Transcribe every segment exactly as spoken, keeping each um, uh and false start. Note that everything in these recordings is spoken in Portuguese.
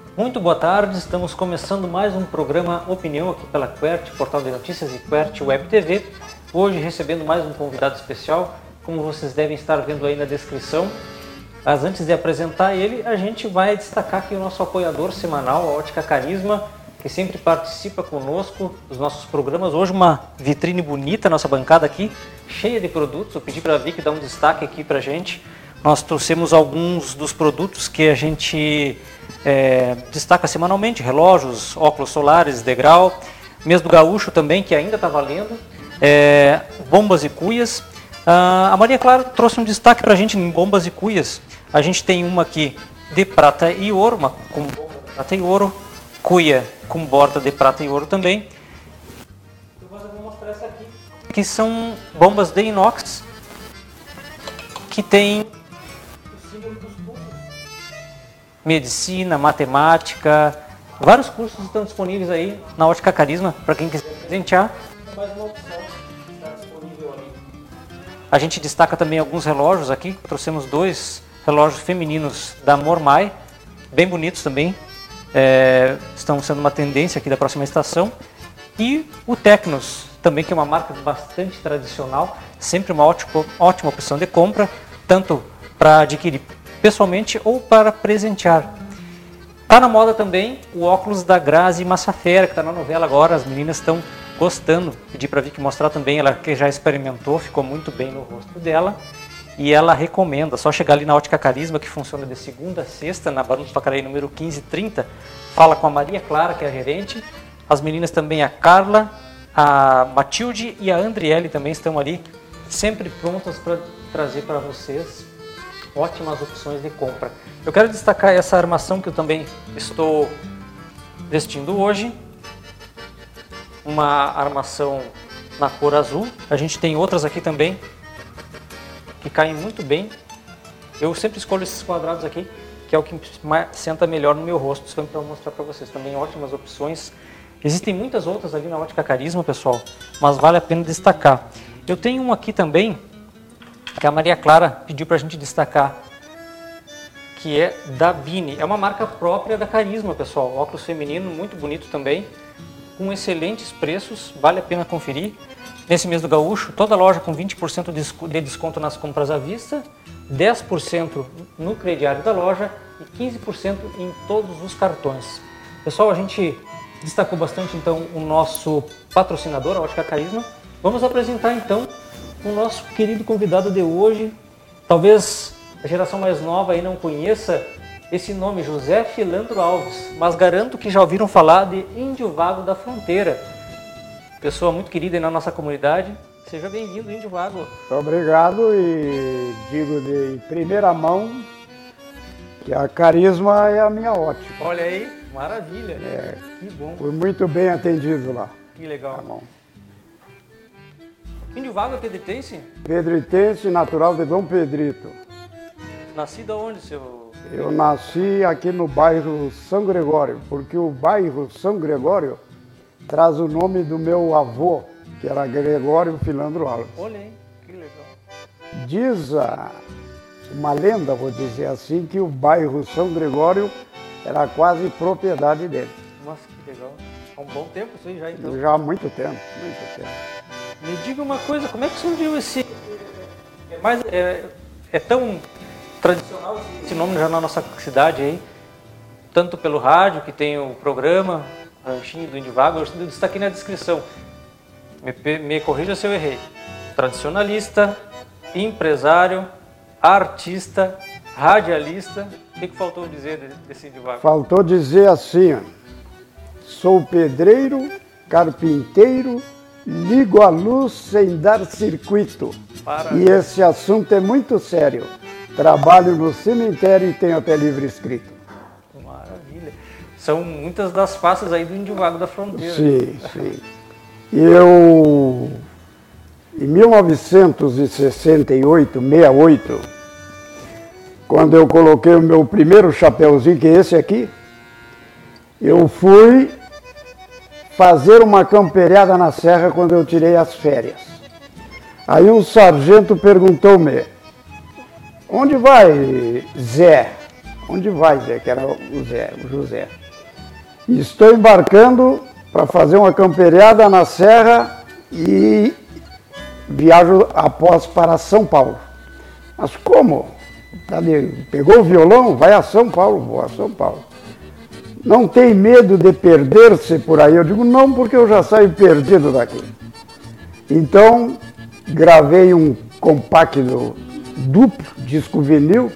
Muito boa tarde, estamos começando mais um programa Opinião aqui pela Quert, Portal de Notícias e Quert Web T V. Hoje recebendo mais um convidado especial, como vocês devem estar vendo aí na descrição. Mas antes de apresentar ele, a gente vai destacar aqui o nosso apoiador semanal, a Ótica Carisma, que sempre participa conosco dos nossos programas. Hoje uma vitrine bonita, nossa bancada aqui, cheia de produtos. Eu pedi para a Vicky dar um destaque aqui para a gente. Nós trouxemos alguns dos produtos que a gente é, destaca semanalmente, relógios, óculos solares, degrau, mês do gaúcho também, que ainda está valendo, é, bombas e cuias. Ah, a Maria Clara trouxe um destaque para a gente em bombas e cuias. A gente tem uma aqui de prata e ouro, uma com bomba de prata e ouro, cuia com borda de prata e ouro também. Eu vou mostrar essa aqui, que são bombas de inox, que tem medicina, matemática, vários cursos estão disponíveis aí na Ótica Carisma, para quem quiser presentear. Mais uma opção está disponível ali. A gente destaca também alguns relógios aqui, trouxemos dois relógios femininos da Mormai, bem bonitos também, é, estão sendo uma tendência aqui da próxima estação. E o Tecnos, também, que é uma marca bastante tradicional, sempre uma ótima, ótima opção de compra, tanto para adquirir pessoalmente ou para presentear. Está na moda também o óculos da Grazi Massafera, que está na novela agora, as meninas estão gostando. Pedi para a Vicky mostrar também, ela que já experimentou, ficou muito bem no rosto dela e ela recomenda. Só chegar ali na Ótica Carisma, que funciona de segunda a sexta, na Barão do Pacaraí número quinze trinta, fala com a Maria Clara, que é a gerente. As meninas também, a Carla, a Matilde e a Andriele também estão ali, sempre prontas para trazer para vocês ótimas opções de compra. Eu quero destacar essa armação que eu também estou vestindo hoje, uma armação na cor azul. A gente tem outras aqui também que caem muito bem. Eu sempre escolho esses quadrados aqui, que é o que senta melhor no meu rosto, sempre para mostrar para vocês também ótimas opções. Existem muitas outras ali na Ótica Carisma, pessoal, mas vale a pena destacar. Eu tenho um aqui também que a Maria Clara pediu para a gente destacar, que é da Bini. É uma marca própria da Carisma, pessoal. Óculos feminino, muito bonito também, com excelentes preços, vale a pena conferir. Nesse mês do gaúcho, toda loja com vinte por cento de desconto nas compras à vista, dez por cento no crediário da loja e quinze por cento em todos os cartões. Pessoal, a gente destacou bastante então o nosso patrocinador, a Ótica Carisma. Vamos apresentar então o nosso querido convidado de hoje. Talvez a geração mais nova aí não conheça esse nome, José Filandro Alves, mas garanto que já ouviram falar de Índio Vago da Fronteira. Pessoa muito querida aí na nossa comunidade. Seja bem-vindo, Índio Vago. Obrigado, e digo de primeira mão que a Carisma é a minha ótica. Olha aí, maravilha. É, que bom. Fui muito bem atendido lá. Que legal. Tá bom. Índio Vago é pedritense? Pedritense, natural de Dom Pedrito. Nascido aonde, seu? Eu nasci aqui no bairro São Gregório, porque o bairro São Gregório traz o nome do meu avô, que era Gregório Filandro Alves. Olha aí, que legal. Diz a, uma lenda, vou dizer assim, que o bairro São Gregório era quase propriedade dele. Nossa, que legal. Há um bom tempo isso aí já, então. Já há muito tempo, muito tempo. Me diga uma coisa, como é que surgiu esse... É, mais, é, é tão tradicional esse nome já na nossa cidade aí, tanto pelo rádio, que tem o programa Ranchinho do Índio Vago, eu destaquei na descrição, me, me corrija se eu errei, tradicionalista, empresário, artista, radialista. O que, que faltou dizer desse Índio Vago? Faltou dizer assim, ó, sou pedreiro, carpinteiro, ligo a luz sem dar circuito. Parabéns. E esse assunto é muito sério. Trabalho no cemitério e tenho até livro escrito. Maravilha. São muitas das faces aí do Índio Vago da Fronteira. Sim, sim. Eu, em mil novecentos e sessenta e oito, sessenta e oito, quando eu coloquei o meu primeiro chapéuzinho, que é esse aqui, eu fui fazer uma camperiada na serra quando eu tirei as férias. Aí um sargento perguntou-me, onde vai, Zé? Onde vai, Zé? Que era o Zé, o José. Estou embarcando para fazer uma camperiada na serra e viajo após para São Paulo. Mas como? Pegou o violão, vai a São Paulo, vou a São Paulo. Não tem medo de perder-se por aí? Eu digo, não, porque eu já saio perdido daqui. Então, gravei um compacto duplo, disco vinil,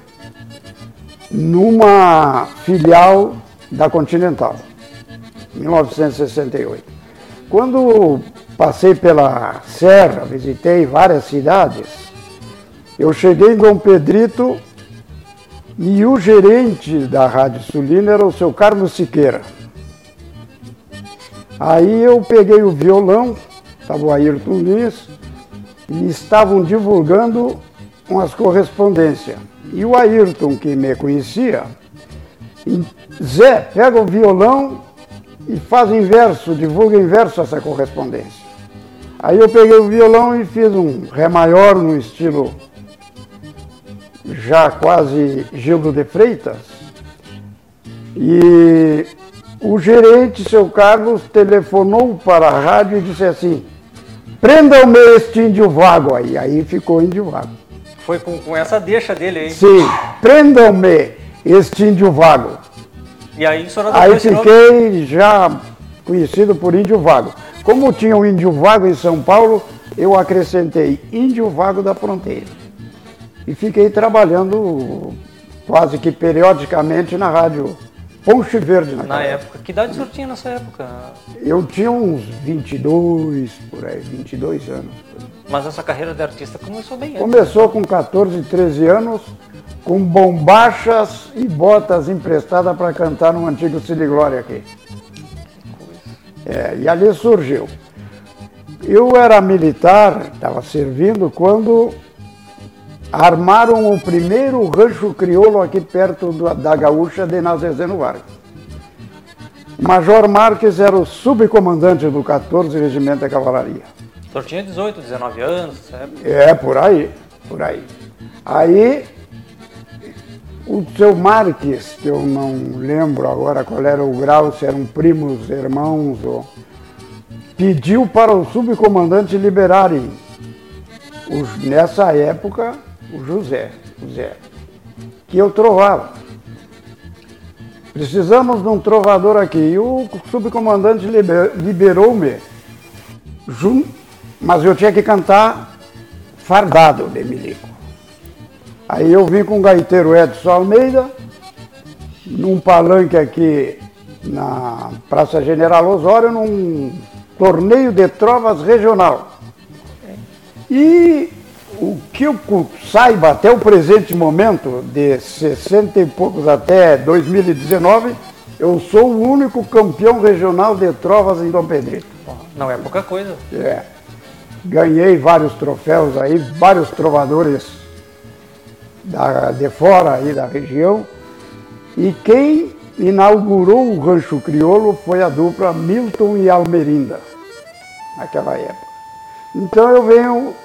numa filial da Continental, em mil novecentos e sessenta e oito. Quando passei pela serra, visitei várias cidades, eu cheguei em Dom Pedrito e o gerente da Rádio Sulina era o seu Carlos Siqueira. Aí eu peguei o violão, estava o Ayrton Lins, e estavam divulgando umas correspondências. E o Ayrton, que me conhecia, Zé, pega o violão e faz em verso, divulga em verso essa correspondência. Aí eu peguei o violão e fiz um Ré maior no estilo já quase Gildo de Freitas. E o gerente, seu Carlos, telefonou para a rádio e disse assim, prendam-me este índio vago aí. Aí ficou índio vago. Foi com, com essa deixa dele aí. Sim, prendam-me este índio vago. E aí, aí fiquei já conhecido por índio vago. Como tinha um índio vago em São Paulo, eu acrescentei índio vago da fronteira. E fiquei trabalhando quase que periodicamente na rádio Ponche Verde. Na época. Que idade o senhor tinha nessa época? Eu tinha uns vinte e dois, por aí, vinte e dois anos. Mas essa carreira de artista começou bem antes. Começou com quatorze, treze anos, com bombachas e botas emprestadas para cantar no antigo Cine Glória aqui. É, e ali surgiu. Eu era militar, estava servindo, quando armaram o primeiro rancho crioulo aqui perto da Gaúcha de Nazezeno Vargas. O Major Marques era o subcomandante do quatorze Regimento de Cavalaria. O senhor tinha dezoito, dezenove anos, certo? É, por aí, por aí. Aí, o seu Marques, que eu não lembro agora qual era o grau, se eram primos, irmãos, ou... pediu para o subcomandante liberarem, os, nessa época, o José, José, que eu trovava. Precisamos de um trovador aqui. E o subcomandante liber, liberou-me, mas eu tinha que cantar fardado de milico. Aí eu vim com o gaiteiro Edson Almeida, num palanque aqui na Praça General Osório, num torneio de trovas regional. E o que eu saiba até o presente momento, de sessenta e poucos até dois mil e dezenove, eu sou o único campeão regional de trovas em Dom Pedrito. Não é pouca coisa. É. Ganhei vários troféus aí, vários trovadores da, de fora aí da região. E quem inaugurou o Rancho Crioulo foi a dupla Milton e Almerinda, naquela época. Então eu venho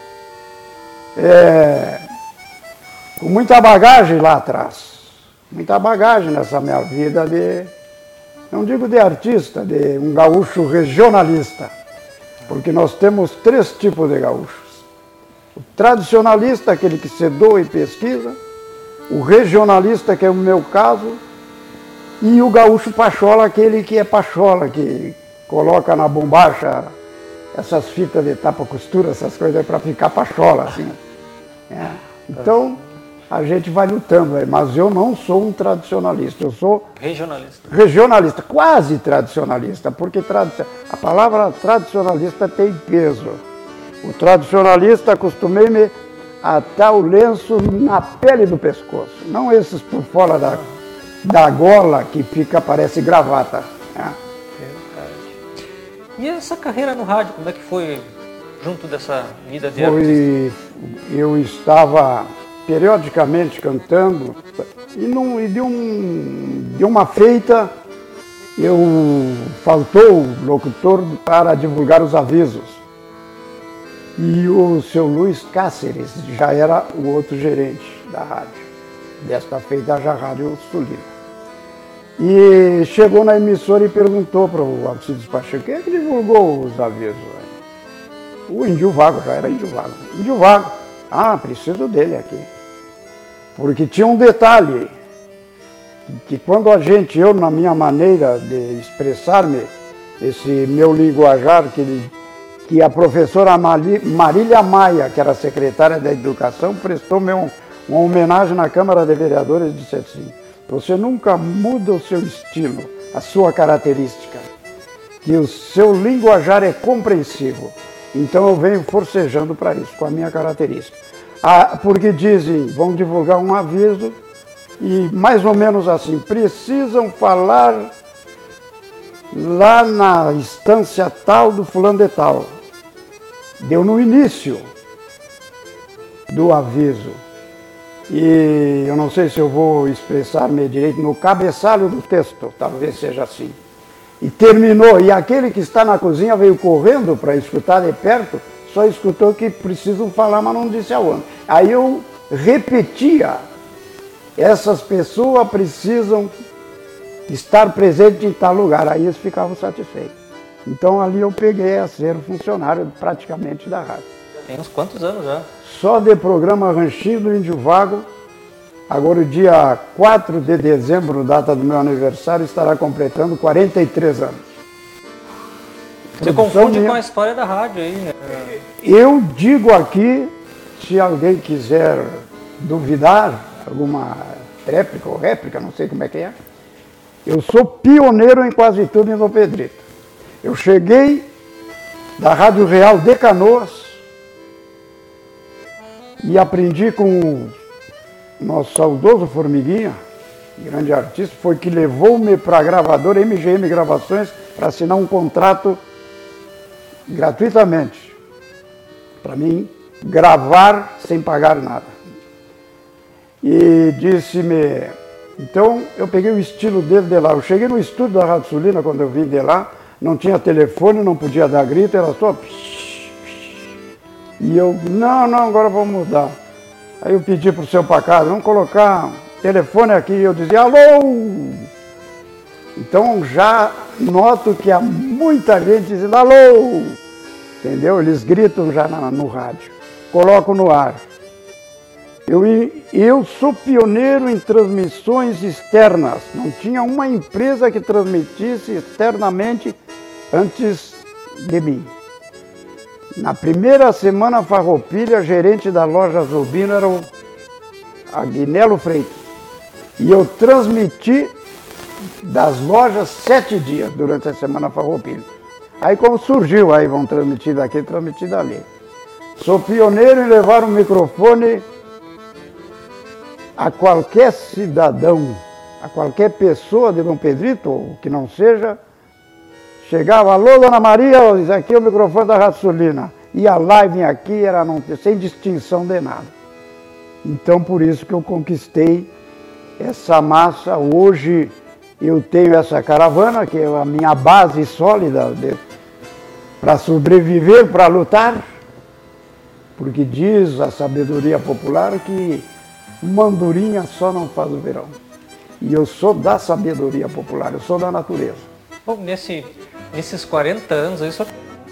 é, com muita bagagem lá atrás, muita bagagem nessa minha vida de, não digo de artista, de um gaúcho regionalista, porque nós temos três tipos de gaúchos. O tradicionalista, aquele que se doa e pesquisa, o regionalista, que é o meu caso, e o gaúcho pachola, aquele que é pachola, que coloca na bombacha essas fitas de tapa-costura, essas coisas para ficar pachola, assim. É. Então, a gente vai lutando aí, mas eu não sou um tradicionalista, eu sou... Regionalista. Regionalista, quase tradicionalista, porque tradi- a palavra tradicionalista tem peso. O tradicionalista, acostumei-me a atar o lenço na pele do pescoço, não esses por fora da, da gola que fica, parece gravata. Né? E essa carreira no rádio, como é que foi junto dessa vida de Foi, eu estava periodicamente cantando e, num, e de, um, de uma feita eu faltou o locutor para divulgar os avisos. E o seu Luiz Cáceres já era o outro gerente da rádio, desta feita já Rádio Sulina. E chegou na emissora e perguntou para o Alcides Pacheco, quem é que divulgou os avisos? O Índio Vago, já era Índio Vago. Índio Vago. Ah, preciso dele aqui. Porque tinha um detalhe, que quando a gente, eu na minha maneira de expressar-me, esse meu linguajar, que, que a professora Marília Maia, que era secretária da Educação, prestou-me um, uma homenagem na Câmara de Vereadores e disse assim, você nunca muda o seu estilo, a sua característica, que o seu linguajar é compreensivo. Então eu venho forcejando para isso, com a minha característica. Ah, porque dizem, vão divulgar um aviso e mais ou menos assim, precisam falar lá na instância tal do fulano de tal. Deu no início do aviso. E eu não sei se eu vou expressar-me direito no cabeçalho do texto, talvez seja assim. E terminou, e aquele que está na cozinha veio correndo para escutar de perto, só escutou que precisam falar, mas não disse aonde. Aí eu repetia, essas pessoas precisam estar presentes em tal lugar, aí eles ficavam satisfeitos. Então ali eu peguei a ser funcionário praticamente da rádio. Tem uns quantos anos já? Só de programa Ranchinho do Índio Vago, agora o dia quatro de dezembro, data do meu aniversário, estará completando quarenta e três anos. Você confunde minha... com a história da rádio aí, né? Eu digo aqui, se alguém quiser duvidar, alguma tréplica ou réplica, não sei como é que é, eu sou pioneiro em quase tudo em Dom Pedrito. Eu cheguei da Rádio Real de Canoas e aprendi com o nosso saudoso Formiguinha, grande artista, foi que levou-me para a gravadora M G M Gravações para assinar um contrato gratuitamente, para mim gravar sem pagar nada. E disse-me, então eu peguei o estilo dele de lá, eu cheguei no estúdio da Rádio Sulina quando eu vim de lá, não tinha telefone, não podia dar grito, era só... E eu, não, não, agora vou mudar. Aí eu pedi para o seu Pacado, vamos colocar telefone aqui, eu dizia, alô! Então já noto que há muita gente dizendo, alô! Entendeu? Eles gritam já na, no rádio. Coloco no ar. Eu, eu sou pioneiro em transmissões externas. Não tinha uma empresa que transmitisse externamente antes de mim. Na primeira semana farroupilha, gerente da loja Zubino era o Aguinelo Freitas. E eu transmiti das lojas sete dias durante a semana farroupilha. Aí como surgiu, aí vão transmitir daqui, transmitir dali. Sou pioneiro em levar um microfone a qualquer cidadão, a qualquer pessoa de Dom Pedrito, ou que não seja, chegava, alô, Dona Maria, aqui é o microfone da Rádio Sulina. E a live aqui era não, sem distinção de nada. Então, por isso que eu conquistei essa massa. Hoje eu tenho essa caravana, que é a minha base sólida para sobreviver, para lutar. Porque diz a sabedoria popular que uma andorinha só não faz o verão. E eu sou da sabedoria popular, eu sou da natureza. Bom, nesse, nesses quarenta anos aí, só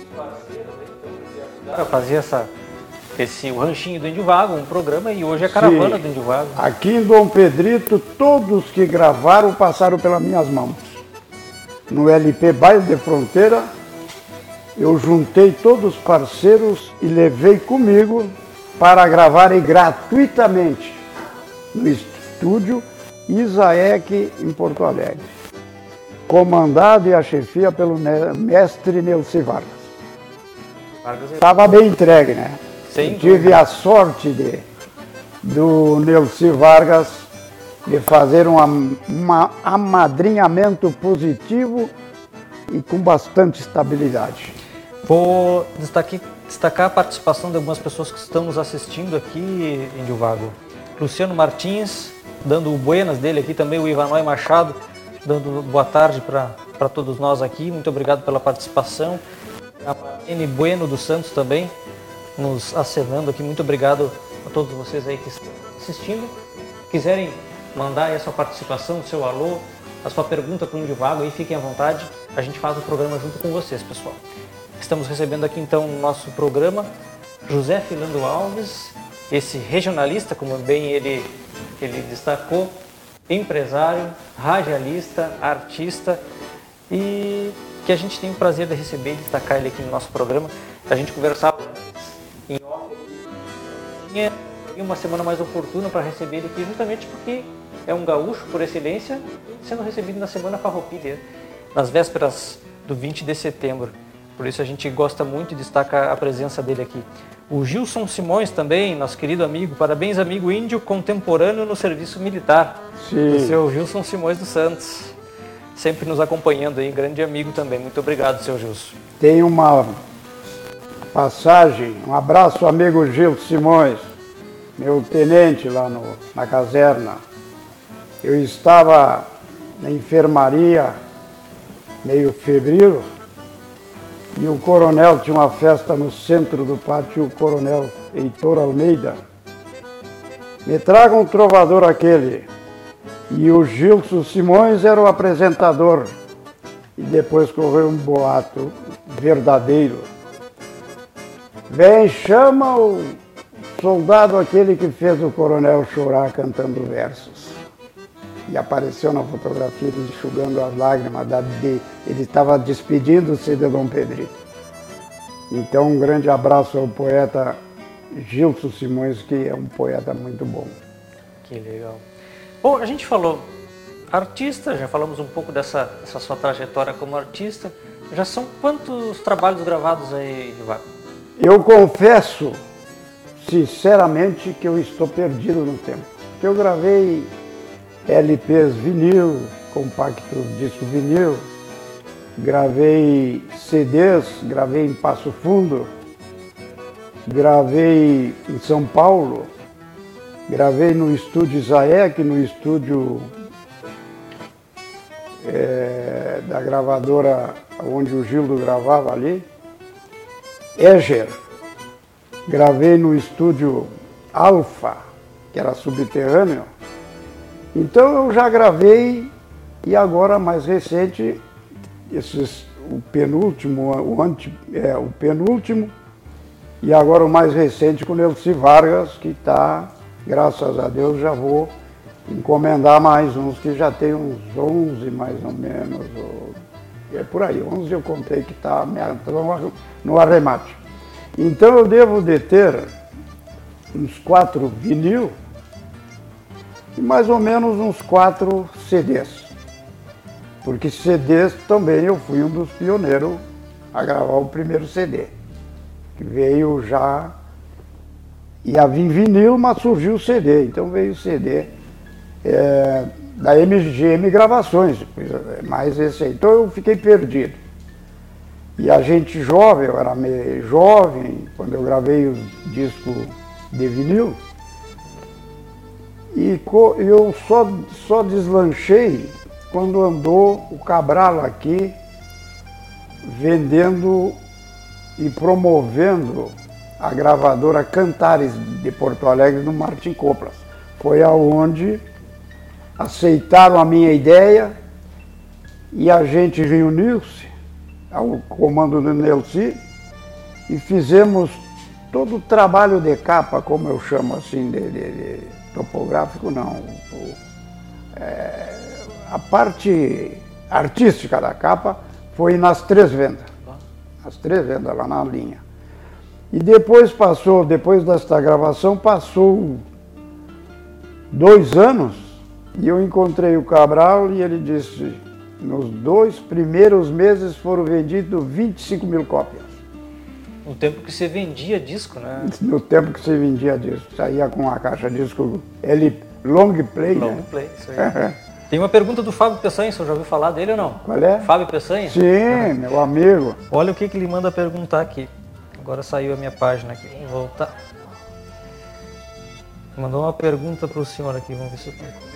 para fazer essa, esse, o Ranchinho do Índio Vago, um programa, e hoje é a Caravana Sim. do Índio Vago. Aqui em Dom Pedrito, todos que gravaram passaram pelas minhas mãos. No L P Baile de Fronteira, eu juntei todos os parceiros e levei comigo para gravarem gratuitamente no estúdio Isaek, em Porto Alegre, comandado e a chefia pelo mestre Neuci Vargas. Estava bem entregue, né? Sim, tive a sorte de, do Neuci Vargas de fazer um uma amadrinhamento positivo e com bastante estabilidade. Vou destacar, destacar a participação de algumas pessoas que estão nos assistindo aqui, Índio Vago. Luciano Martins, dando o buenas dele aqui, também o Ivanói Machado, dando boa tarde para todos nós aqui. Muito obrigado pela participação. A Marlene Bueno dos Santos também, nos acenando aqui. Muito obrigado a todos vocês aí que estão assistindo. Quiserem mandar aí a sua participação, o seu alô, a sua pergunta para o Indivago, aí fiquem à vontade, a gente faz o programa junto com vocês, pessoal. Estamos recebendo aqui então no nosso programa José Filando Alves, esse regionalista, como bem ele, ele destacou, empresário, radialista, artista, e que a gente tem o prazer de receber e destacar ele aqui no nosso programa. A gente conversava em off, tinha uma semana mais oportuna para receber ele aqui, justamente porque é um gaúcho por excelência, sendo recebido na Semana Farroupilha, nas vésperas do vinte de setembro. Por isso a gente gosta muito e destaca a presença dele aqui. O Gilson Simões também, nosso querido amigo, parabéns amigo índio contemporâneo no serviço militar. Sim. O seu Gilson Simões dos Santos, sempre nos acompanhando aí, grande amigo também. Muito obrigado, seu Gilson. Tem uma passagem, um abraço amigo Gilson Simões, meu tenente lá no, na caserna. Eu estava na enfermaria, meio febril, e o coronel tinha uma festa no centro do pátio, o coronel Heitor Almeida. Me traga um trovador aquele. E o Gilson Simões era o apresentador. E depois correu um boato verdadeiro. Vem, chama o soldado aquele que fez o coronel chorar cantando versos. E apareceu na fotografia ele enxugando as lágrimas, da de, ele estava despedindo-se de Dom Pedrito. Então um grande abraço ao poeta Gilson Simões, que é um poeta muito bom. Que legal. Bom, a gente falou artista, já falamos um pouco dessa, dessa sua trajetória como artista. Já são quantos trabalhos gravados aí, Indivago? Eu confesso, sinceramente, que eu estou perdido no tempo. Porque eu gravei L Ps vinil, compactos disco vinil, gravei C Ds, gravei em Passo Fundo, gravei em São Paulo, gravei no estúdio Zaec, no estúdio é, da gravadora onde o Gildo gravava ali, Eger, gravei no estúdio Alfa, que era subterrâneo. Então eu já gravei, e agora mais recente, esses, o penúltimo, o, anti, é, o penúltimo, e agora o mais recente com o Nelci Vargas, que está, graças a Deus, já vou encomendar mais uns, que já tem uns onze mais ou menos, ou, é por aí, onze eu contei que está no arremate. Então eu devo de ter uns quatro vinil, e mais ou menos uns quatro C Ds. Porque C Ds também eu fui um dos pioneiros a gravar o primeiro C D. Que veio já, ia vir vinil, mas surgiu o C D. Então veio o C D é, da M G M Gravações, mais esse aí. Então eu fiquei perdido. E a gente jovem, eu era meio jovem, quando eu gravei os discos de vinil, e eu só, só deslanchei quando andou o Cabral aqui vendendo e promovendo a gravadora Cantares de Porto Alegre no Martin Coplas. Foi aonde aceitaram a minha ideia e a gente reuniu-se ao comando do Nelci e fizemos todo o trabalho de capa, como eu chamo assim, de, de, de topográfico não, o, é, a parte artística da capa foi nas três vendas, as três vendas lá na linha. E depois passou, depois desta gravação, passou dois anos e eu encontrei o Cabral e ele disse, nos dois primeiros meses foram vendidos vinte e cinco mil cópias. No tempo que você vendia disco, né? No tempo que você vendia disco. Saía com a caixa disco L, long play, long né? play, isso aí. Tem uma pergunta do Fábio Peçanha, você já ouviu falar dele ou não? Qual é? Fábio Peçanha? Sim, uhum. Meu amigo. Olha o que, que ele manda perguntar aqui. Agora saiu a minha página aqui, vamos voltar. Mandou uma pergunta para o senhor aqui, vamos ver se eu tenho.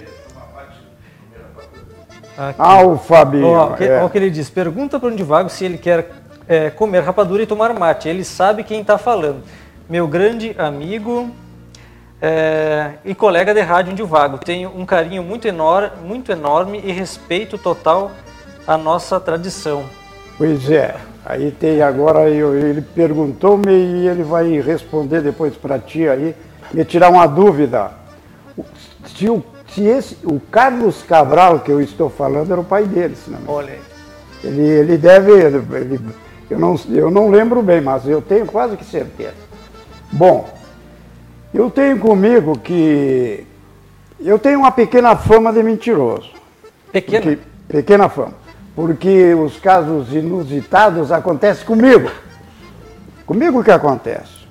Aqui. Ah, o Fabinho. Olha o é. que ele diz. Pergunta para o Indivago se ele quer é, comer rapadura e tomar mate. Ele sabe quem está falando. Meu grande amigo é, e colega de rádio Índio Vago. Tenho um carinho muito enorme, muito enorme e respeito total à nossa tradição. Pois é, aí tem agora, eu, ele perguntou-me e ele vai responder depois para ti aí, me tirar uma dúvida. Se, o, se esse, o Carlos Cabral que eu estou falando era o pai dele, se não me engano. Olha aí. Ele, ele deve, ele, eu, não, eu não lembro bem, mas eu tenho quase que certeza. Bom, eu tenho comigo que eu tenho uma pequena fama de mentiroso. Pequena? Porque, pequena fama. Porque os casos inusitados acontecem comigo. Comigo que acontece.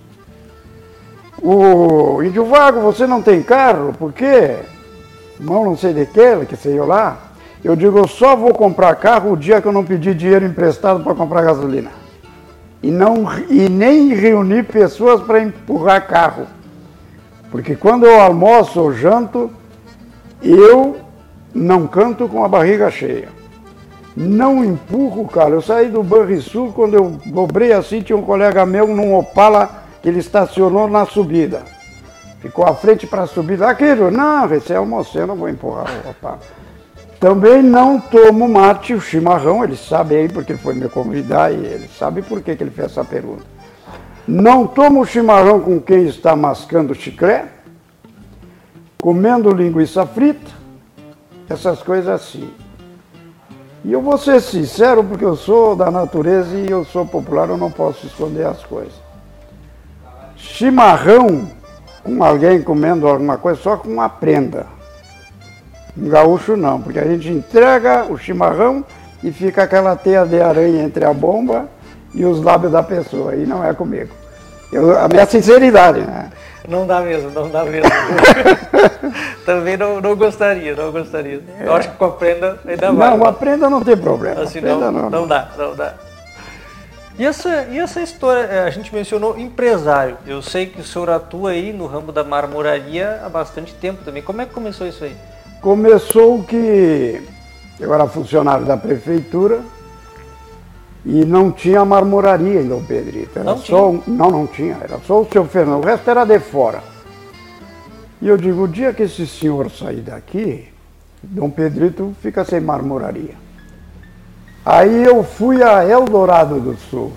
O Índio Vago, você não tem carro? Por quê? Irmão, não sei de que, que sei eu lá. Eu digo, eu só vou comprar carro o dia que eu não pedir dinheiro emprestado para comprar gasolina. E, não, e nem reunir pessoas para empurrar carro. Porque quando eu almoço ou janto, eu não canto com a barriga cheia. Não empurro o carro. Eu saí do Banrisul, quando eu dobrei assim, tinha um colega meu num Opala que ele estacionou na subida. Ficou à frente para a subida. Aquilo, não, você almocei, eu não vou empurrar o Opala. Também não tomo mate, o chimarrão, ele sabe aí porque ele foi me convidar e ele sabe por que, que ele fez essa pergunta. Não tomo chimarrão com quem está mascando chiclete, comendo linguiça frita, essas coisas assim. E eu vou ser sincero porque eu sou da natureza e eu sou popular, eu não posso esconder as coisas. Chimarrão com alguém comendo alguma coisa só com uma prenda. Um gaúcho não, porque a gente entrega o chimarrão e fica aquela teia de aranha entre a bomba e os lábios da pessoa, e não é comigo. Eu, a minha sinceridade, né? Não dá mesmo, não dá mesmo. Também não, não gostaria, não gostaria. É. Eu acho que com a prenda ainda vai. Não, a prenda não tem problema. Assim, não, não, não, não dá, não dá. E essa, e essa história, a gente mencionou empresário. Eu sei que o senhor atua aí no ramo da marmoraria há bastante tempo também. Como é que começou isso aí? Começou que eu era funcionário da prefeitura e não tinha marmoraria em Dom Pedrito. Era não só, tinha? Não, não tinha. Era só o seu Fernando. O resto era de fora. E eu digo, o dia que esse senhor sair daqui, Dom Pedrito fica sem marmoraria. Aí eu fui a Eldorado do Sul.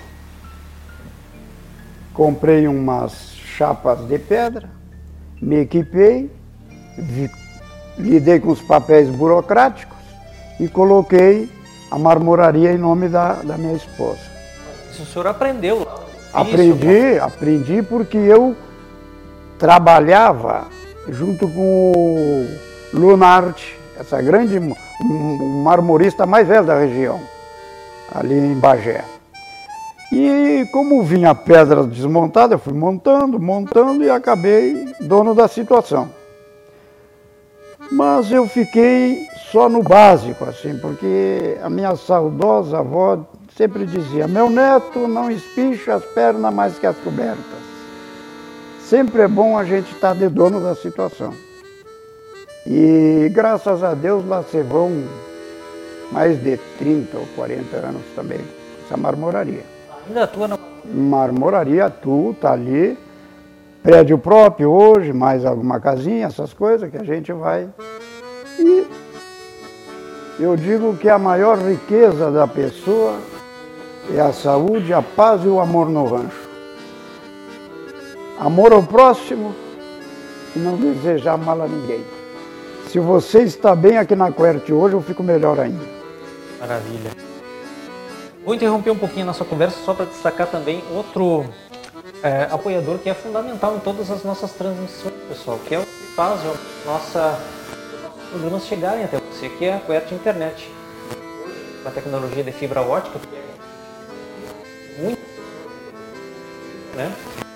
Comprei umas chapas de pedra, me equipei, vi, lidei com os papéis burocráticos e coloquei a marmoraria em nome da, da minha esposa. Isso o senhor aprendeu lá? Aprendi, aprendi porque eu trabalhava junto com o Lunarte, essa grande, um, um marmorista mais velho da região, ali em Bagé. E como vinha pedra desmontada, eu fui montando, montando e acabei dono da situação. Mas eu fiquei só no básico, assim, porque a minha saudosa avó sempre dizia, meu neto não espicha as pernas mais que as cobertas. Sempre é bom a gente estar de dono da situação. E graças a Deus lá se vão mais de trinta ou quarenta anos também, essa marmoraria. Ainda atua na marmoraria? Tu tá ali, prédio próprio hoje, mais alguma casinha, essas coisas que a gente vai. E eu digo que a maior riqueza da pessoa é a saúde, a paz e o amor no rancho. Amor ao próximo e não desejar mal a ninguém. Se você está bem aqui na Querte hoje, eu fico melhor ainda. Maravilha. Vou interromper um pouquinho a nossa conversa só para destacar também outro é, apoiador que é fundamental em todas as nossas transmissões, pessoal, que é o que faz a nossa, os programas chegarem até você, que é a Querte Internet. Com a tecnologia de fibra ótica, que é muito, né?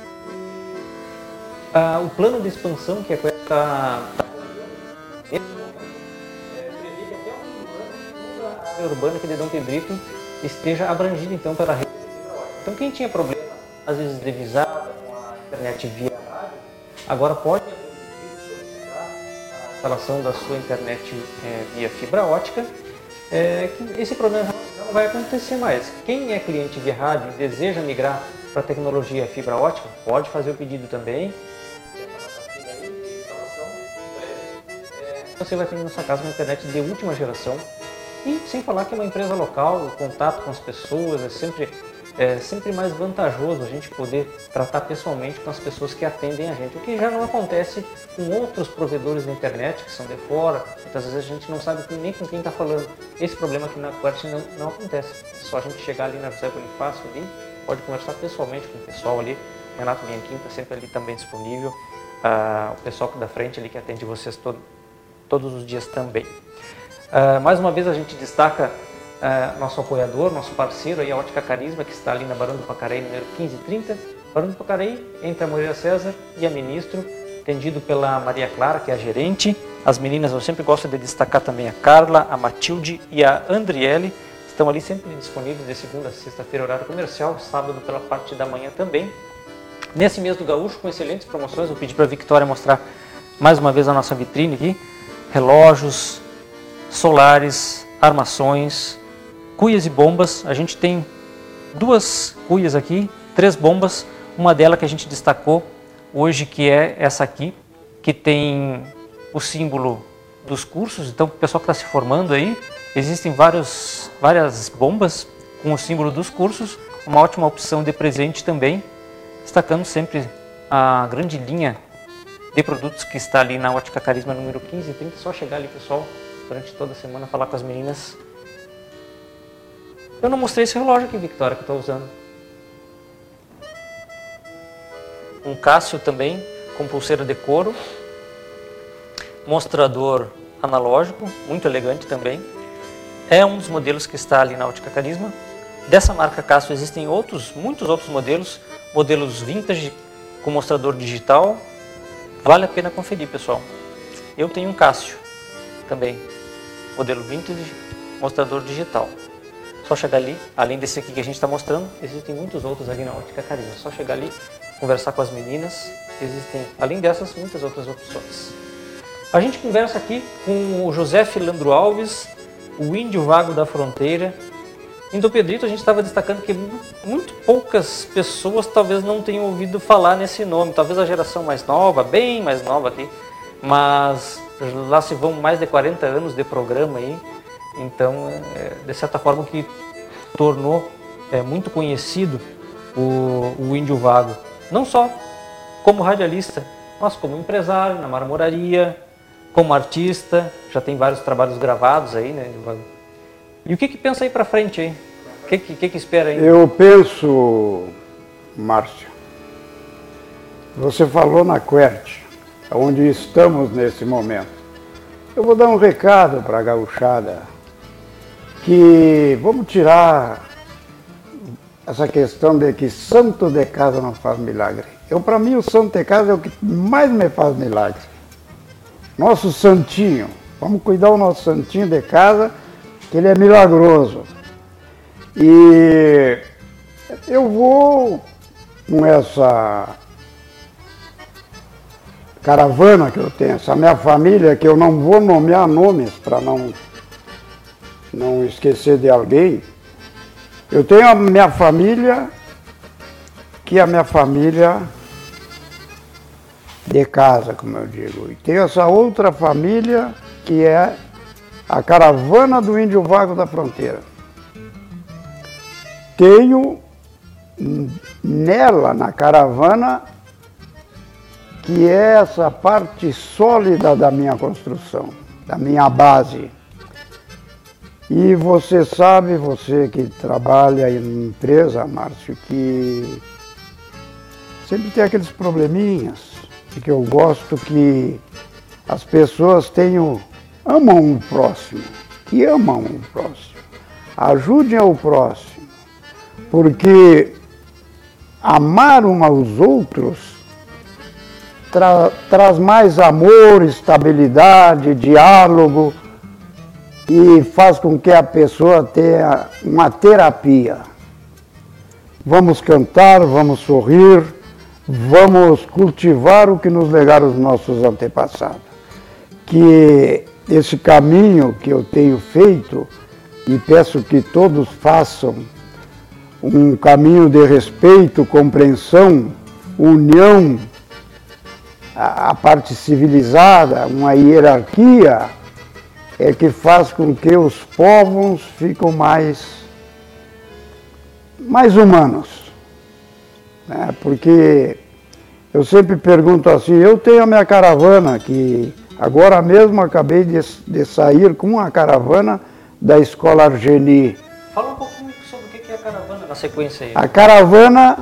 Ah, o plano de expansão que a Querte está prevê que até toda a área urbana aqui de Dom Pedrito esteja abrangida então pela rede de fibra ótica. Então quem tinha problema, às vezes de visada com a internet via rádio, agora pode solicitar a instalação da sua internet é, via fibra ótica, é, que esse problema não vai acontecer mais. Quem é cliente via rádio e deseja migrar para a tecnologia fibra ótica, pode fazer o pedido também. você vai ter na sua casa uma internet de última geração. E sem falar que é uma empresa local, o contato com as pessoas é sempre, é sempre mais vantajoso a gente poder tratar pessoalmente com as pessoas que atendem a gente, o que já não acontece com outros provedores da internet que são de fora. Muitas vezes a gente não sabe nem com quem está falando. Esse problema aqui na QWERTY não, não acontece. É só a gente chegar ali na José Bonifácio, ali, pode conversar pessoalmente com o pessoal ali. O Renato Bianchini está sempre ali também disponível. Ah, o pessoal da frente ali que atende vocês todo, todos os dias também. Uh, mais uma vez a gente destaca uh, nosso apoiador, nosso parceiro, aí, a Ótica Carisma, que está ali na Barão do Pacaraí, número quinze trinta. Barão do Pacaraí, entre a Moreira César e a Ministro, atendido pela Maria Clara, que é a gerente. As meninas eu sempre gosto de destacar também a Carla, a Matilde e a Andriele. Estão ali sempre disponíveis de segunda a sexta-feira, horário comercial, sábado pela parte da manhã também. Nesse mês do Gaúcho, com excelentes promoções, vou pedir para a Victoria mostrar mais uma vez a nossa vitrine aqui. Relógios, solares, armações, cuias e bombas. A gente tem duas cuias aqui, três bombas, uma delas que a gente destacou hoje, que é essa aqui, que tem o símbolo dos cursos. Então, o pessoal que está se formando aí, existem vários, várias bombas com o símbolo dos cursos, uma ótima opção de presente também, destacando sempre a grande linha de produtos que está ali na Ótica Carisma número quinze trinta. É só chegar ali, pessoal, durante toda a semana, falar com as meninas. Eu não mostrei esse relógio aqui, Victoria, que eu estou usando. Um Cássio também, com pulseira de couro. Mostrador analógico, muito elegante também. É um dos modelos que está ali na Ótica Carisma. Dessa marca Cássio existem outros, muitos outros modelos. Modelos vintage com mostrador digital. Vale a pena conferir, pessoal. Eu tenho um Cássio também. Modelo vintage, mostrador digital. Só chegar ali, além desse aqui que a gente está mostrando, existem muitos outros ali na Ótica Carisma. Só chegar ali, conversar com as meninas, existem, além dessas, muitas outras opções. A gente conversa aqui com o José Filandro Alves, o índio vago da fronteira. Em Dom Pedrito a gente estava destacando que muito poucas pessoas talvez não tenham ouvido falar nesse nome, talvez a geração mais nova, bem mais nova aqui, mas lá se vão mais de quarenta anos de programa aí, então é, de certa forma que tornou é, muito conhecido o, o índio vago, não só como radialista, mas como empresário na marmoraria, como artista, já tem vários trabalhos gravados aí, né, índio vago. E o que que pensa aí para frente aí? O que, que que espera aí? Eu penso, Márcio, você falou na QWERTY, onde estamos nesse momento. Eu vou dar um recado para a gauchada, que vamos tirar essa questão de que santo de casa não faz milagre. Eu, para mim, o santo de casa é o que mais me faz milagre. Nosso santinho, vamos cuidar do nosso santinho de casa, que ele é milagroso. E eu vou com essa caravana que eu tenho, essa minha família, que eu não vou nomear nomes para não, não esquecer de alguém. Eu tenho a minha família, que é a minha família de casa, como eu digo. E tenho essa outra família, que é a caravana do índio vago da fronteira. Tenho nela, na caravana, que é essa parte sólida da minha construção, da minha base. E você sabe, você que trabalha em empresa, Márcio, que sempre tem aqueles probleminhas, e que eu gosto que as pessoas tenham, amam o próximo, que amam o próximo, ajudem ao próximo, porque amar um aos outros tra traz mais amor, estabilidade, diálogo e faz com que a pessoa tenha uma terapia. Vamos cantar, vamos sorrir, vamos cultivar o que nos legaram os nossos antepassados. Que esse caminho que eu tenho feito, e peço que todos façam, um caminho de respeito, compreensão, união, a, a parte civilizada, uma hierarquia, é que faz com que os povos ficam mais, mais humanos. Né? Porque eu sempre pergunto assim, eu tenho a minha caravana, que agora mesmo acabei de, de sair com uma caravana da Escola Argeni. Fala um pouquinho sobre o que é a caravana na sequência aí. A caravana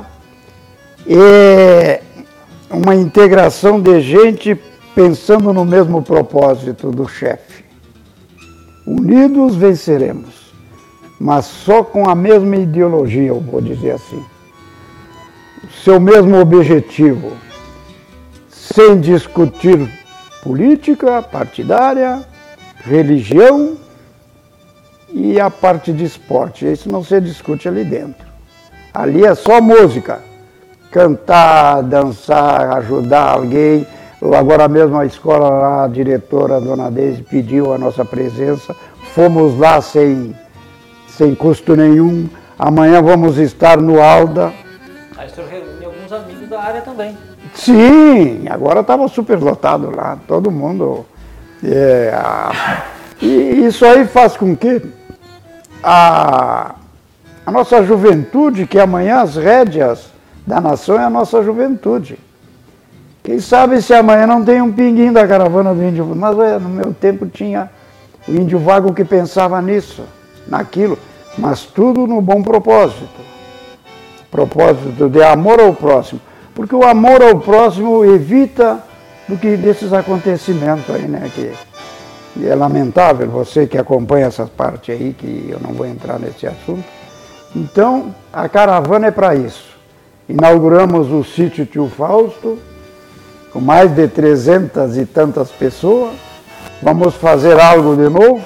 é uma integração de gente pensando no mesmo propósito do chefe. Unidos venceremos, mas só com a mesma ideologia, eu vou dizer assim. Seu mesmo objetivo, sem discutir política partidária, religião e a parte de esporte. Isso não se discute ali dentro. Ali é só música. Cantar, dançar, ajudar alguém. Agora mesmo a escola, a diretora, a dona Deise, pediu a nossa presença. Fomos lá sem, sem custo nenhum. Amanhã vamos estar no Alda. Aí o senhor reúne alguns amigos da área também. Sim, agora estava super lotado lá, todo mundo. É, a, e isso aí faz com que a, a nossa juventude, que amanhã as rédeas da nação é a nossa juventude. Quem sabe se amanhã não tem um pinguinho da caravana do Índio, mas é, no meu tempo tinha o índio vago que pensava nisso, naquilo, mas tudo no bom propósito. Propósito de amor ao próximo. Porque o amor ao próximo evita do que desses acontecimentos aí, né? Que, que é lamentável, você que acompanha essa parte aí, que eu não vou entrar nesse assunto. Então, a caravana é para isso. Inauguramos o sítio Tio Fausto, com mais de trezentas e tantas pessoas. Vamos fazer algo de novo.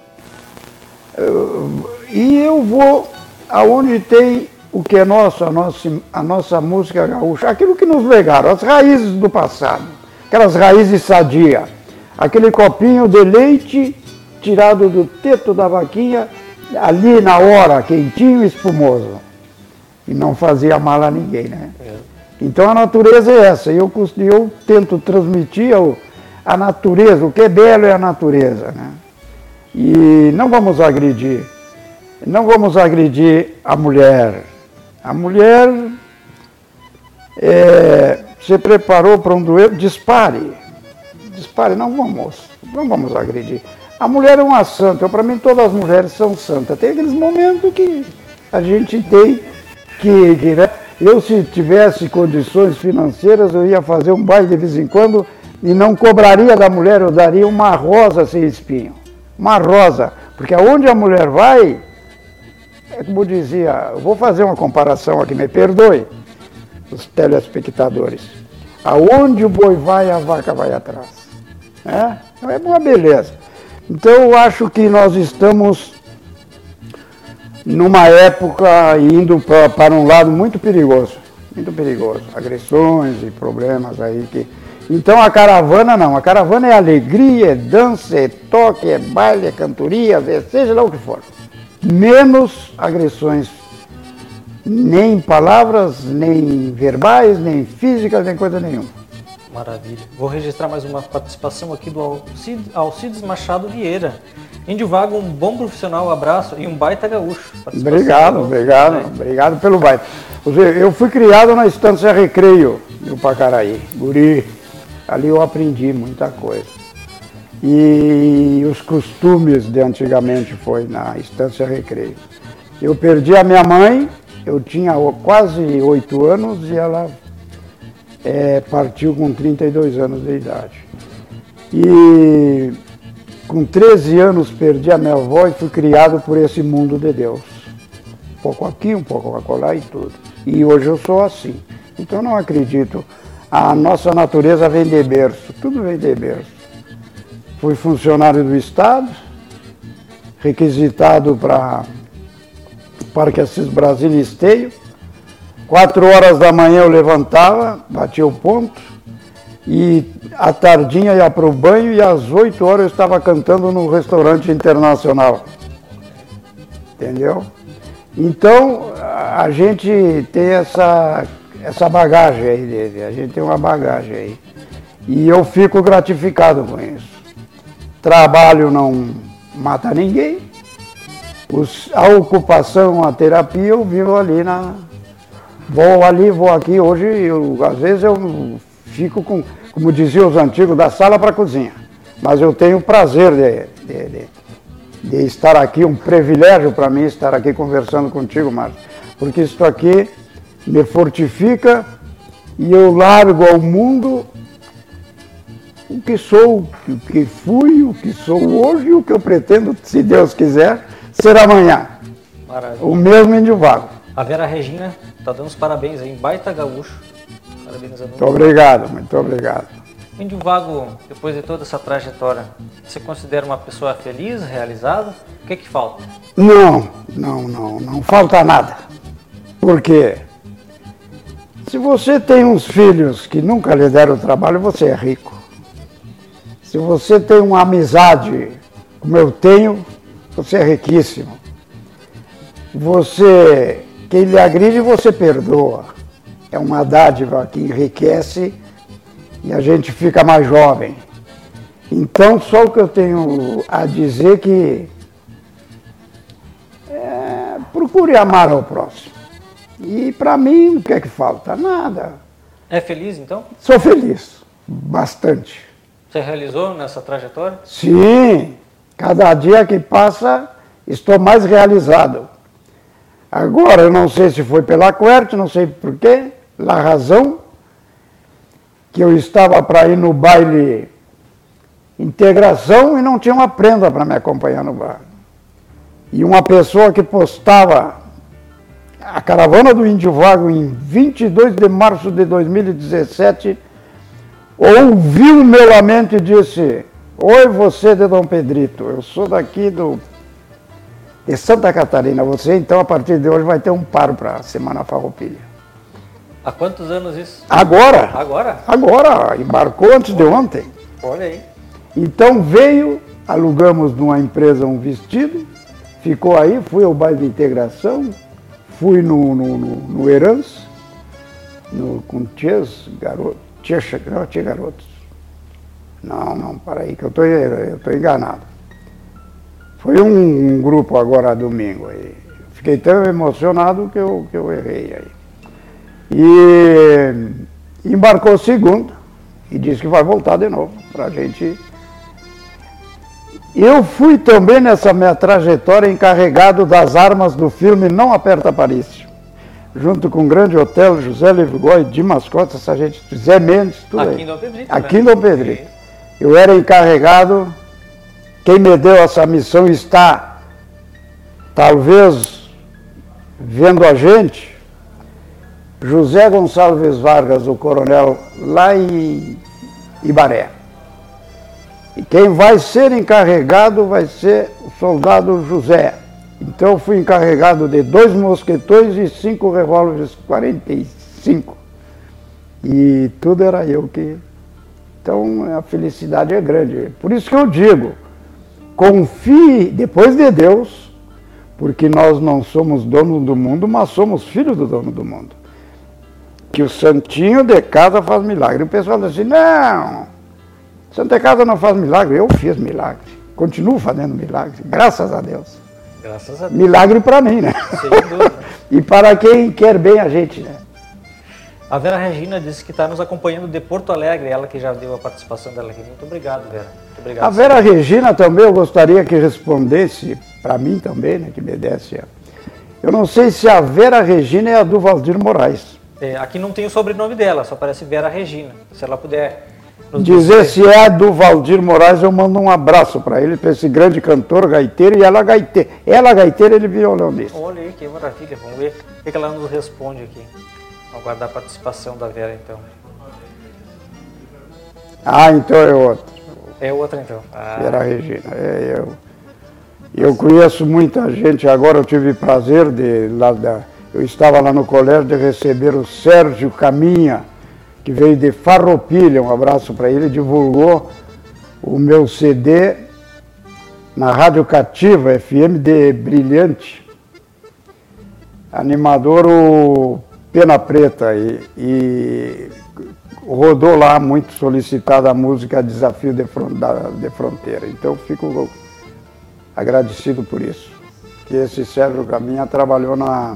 E eu vou aonde tem o que é nosso, a nossa, a nossa música gaúcha, aquilo que nos legaram, as raízes do passado, aquelas raízes sadias, aquele copinho de leite tirado do teto da vaquinha, ali na hora, quentinho e espumoso. E não fazia mal a ninguém, né? É. Então a natureza é essa, e eu, eu tento transmitir ao, a natureza, o que é belo é a natureza, né? E não vamos agredir, não vamos agredir a mulher. A mulher é, se preparou para um duelo, dispare, dispare, não vamos, não vamos agredir. A mulher é uma santa, para mim todas as mulheres são santas. Tem aqueles momentos que a gente tem que, que né? Eu se tivesse condições financeiras, eu ia fazer um baile de vez em quando e não cobraria da mulher, eu daria uma rosa sem espinho. Uma rosa, porque aonde a mulher vai, é como dizia, eu vou fazer uma comparação aqui, me perdoe, os telespectadores. Aonde o boi vai, a vaca vai atrás. É, é uma beleza. Então eu acho que nós estamos numa época indo pra, para um lado muito perigoso, muito perigoso. Agressões e problemas aí que... Então a caravana não, a caravana é alegria, é dança, é toque, é baile, é cantoria, é seja lá o que for. Menos agressões, nem palavras, nem verbais, nem físicas, nem coisa nenhuma. Maravilha. Vou registrar mais uma participação aqui do Alcides, Alcides Machado Vieira. Índio Vago, um bom profissional, abraço e um baita gaúcho. Obrigado, obrigado, é. obrigado pelo baita. Eu fui criado na Estância Recreio, no Pacaraí, guri. Ali eu aprendi muita coisa. E os costumes de antigamente foi na Estância Recreio. Eu perdi a minha mãe, eu tinha quase oito anos e ela é, partiu com trinta e dois anos de idade. E com treze anos perdi a minha avó e fui criado por esse mundo de Deus. Um pouco aqui, um pouco acolá e tudo. E hoje eu sou assim. Então não acredito. A nossa natureza vem de berço, tudo vem de berço. Fui funcionário do Estado, requisitado para o Parque Assis Brasília Esteio. Quatro horas da manhã eu levantava, batia o ponto, e à tardinha ia para o banho, e às oito horas eu estava cantando no restaurante internacional. Entendeu? Então, a gente tem essa, essa bagagem aí, a gente tem uma bagagem aí. E eu fico gratificado com isso. Trabalho não mata ninguém. Os, a ocupação, a terapia, eu vivo ali na... Vou ali, vou aqui. Hoje, eu, às vezes, eu fico com, como diziam os antigos, da sala para a cozinha. Mas eu tenho o prazer de, de, de, de estar aqui, um privilégio para mim estar aqui conversando contigo, Márcio. Porque isso aqui me fortifica e eu largo ao mundo o que sou, o que fui, o que sou hoje e o que eu pretendo, se Deus quiser, ser amanhã. Maravilha. O mesmo índio vago. A Vera Regina está dando os parabéns aí, baita gaúcho. Parabenizando. Muito obrigado, muito obrigado. Índio Vago, depois de toda essa trajetória, você considera uma pessoa feliz, realizada? O que que falta? Não, não, não, não falta nada. Porque se você tem uns filhos que nunca lhe deram trabalho, você é rico. Se você tem uma amizade como eu tenho, você é riquíssimo. Você, quem lhe agride, você perdoa. É uma dádiva que enriquece e a gente fica mais jovem. Então, só o que eu tenho a dizer que é, procure amar ao próximo. E para mim, o que é que falta? Nada. É feliz, então? Sou feliz, bastante. Você realizou nessa trajetória? Sim, cada dia que passa, estou mais realizado. Agora, eu não sei se foi pela Quert, não sei por quê, la razão, que eu estava para ir no baile Integração e não tinha uma prenda para me acompanhar no baile. E uma pessoa que postava a caravana do Índio Vago em vinte e dois de março de dois mil e dezessete, ouviu o meu lamento e disse: oi, você de Dom Pedrito, eu sou daqui do, de Santa Catarina, você então a partir de hoje vai ter um paro para a Semana Farroupilha. Há quantos anos isso? Agora. Agora? Agora, embarcou antes de ontem. Olha aí. Então veio, alugamos numa empresa um vestido, ficou aí, fui ao baile de integração, fui no, no, no, no Herans, no, com tias, garotos, tia, não, tia garotos. Não, não, para aí, que eu tô, eu tô enganado. Foi um, um grupo agora domingo aí. Fiquei tão emocionado que eu, que eu errei aí. E embarcou segunda e disse que vai voltar de novo para a gente. Eu fui também nessa minha trajetória encarregado das armas do filme Não Aperta Aparício, junto com o grande hotel José Livigói, Dimas Costa, essa gente, Zé Mendes, tudo Aqui aí. em Dom Pedrito. Aqui né? em Dom Pedrito. Eu era encarregado, quem me deu essa missão está, talvez, vendo a gente, José Gonçalves Vargas, o coronel, lá em Ibaré. E quem vai ser encarregado vai ser o soldado José. Então eu fui encarregado de dois mosquetões e cinco revólveres quarenta e cinco. E tudo era eu que... Então a felicidade é grande. Por isso que eu digo, confie depois de Deus, porque nós não somos donos do mundo, mas somos filhos do dono do mundo. Que o santinho de casa faz milagre. O pessoal diz assim, não, Santa Casa não faz milagre. Eu fiz milagre, continuo fazendo milagre, graças a Deus. Graças a Deus. Milagre para mim, né? Sem dúvida. E para quem quer bem a gente, né? A Vera Regina disse que está nos acompanhando de Porto Alegre, ela que já deu a participação dela aqui. Muito obrigado, Vera. Muito obrigado. A Vera Regina também eu gostaria que respondesse, para mim também, né, que me desse. Eu não sei se a Vera Regina é a do Valdir Moraes. É, aqui não tem o sobrenome dela, só aparece Vera Regina. Se ela puder nos dizer se é a do Valdir Moraes, eu mando um abraço para ele, para esse grande cantor gaiteiro, e ela gaiteira. Ela gaiteira, ele violonista. Olha aí, que maravilha. Vamos ver o que ela nos responde aqui. Vamos aguardar a participação da Vera, então. Ah, então é outro. É outra, então. Ah. Vera Regina. É, eu, eu conheço muita gente. Agora eu tive prazer de... Lá da, eu estava lá no colégio de receber o Sérgio Caminha, que veio de Farroupilha, um abraço para ele, divulgou o meu C D na Rádio Cativa, F M de Brilhante, animador o Pena Preta, e, e rodou lá muito solicitada a música Desafio de, Fron- da- de Fronteira. Então fico agradecido por isso. Que esse Sérgio Caminha trabalhou na,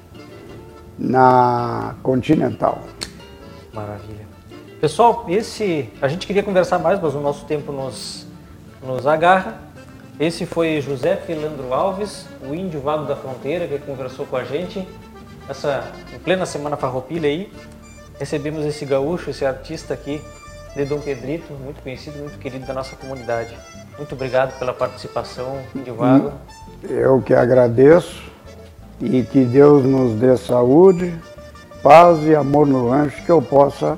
na Continental. Maravilha. Pessoal, esse a gente queria conversar mais, mas o nosso tempo nos, nos agarra. Esse foi José Philandro Alves, o índio vago da fronteira, que conversou com a gente essa, em plena Semana Farroupilha aí. Recebemos esse gaúcho, esse artista aqui de Dom Pedrito, muito conhecido, muito querido da nossa comunidade. Muito obrigado pela participação, índio vago. Eu que agradeço e que Deus nos dê saúde, paz e amor no rancho, que eu possa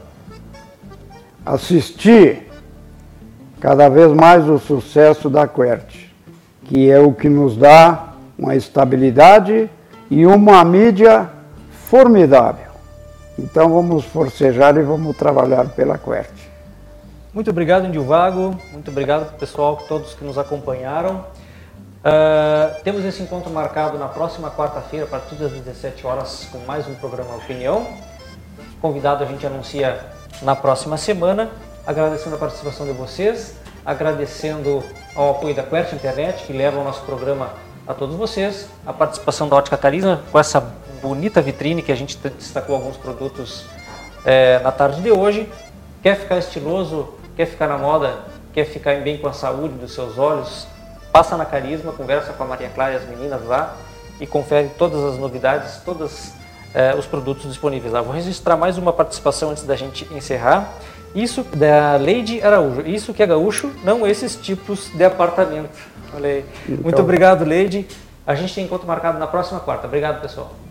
assistir cada vez mais o sucesso da Quert, que é o que nos dá uma estabilidade e uma mídia formidável. Então vamos forcejar e vamos trabalhar pela Quert. Muito obrigado, índio vago. Muito obrigado, pessoal, todos que nos acompanharam. Uh, temos esse encontro marcado na próxima quarta-feira, a partir das dezessete horas, com mais um programa Opinião. Convidado a gente anuncia na próxima semana. Agradecendo a participação de vocês, agradecendo ao apoio da Quert Internet, que leva o nosso programa a todos vocês, a participação da Ótica Carisma, com essa bonita vitrine que a gente destacou alguns produtos é, na tarde de hoje. Quer ficar estiloso, quer ficar na moda, quer ficar bem com a saúde dos seus olhos, passa na Carisma, conversa com a Maria Clara e as meninas lá e confere todas as novidades, todos eh, os produtos disponíveis lá. Vou registrar mais uma participação antes da gente encerrar. Isso da Leide Araújo. Isso que é gaúcho, não esses tipos de apartamento. Olha aí. Então... Muito obrigado, Leide. A gente tem encontro marcado na próxima quarta. Obrigado, pessoal.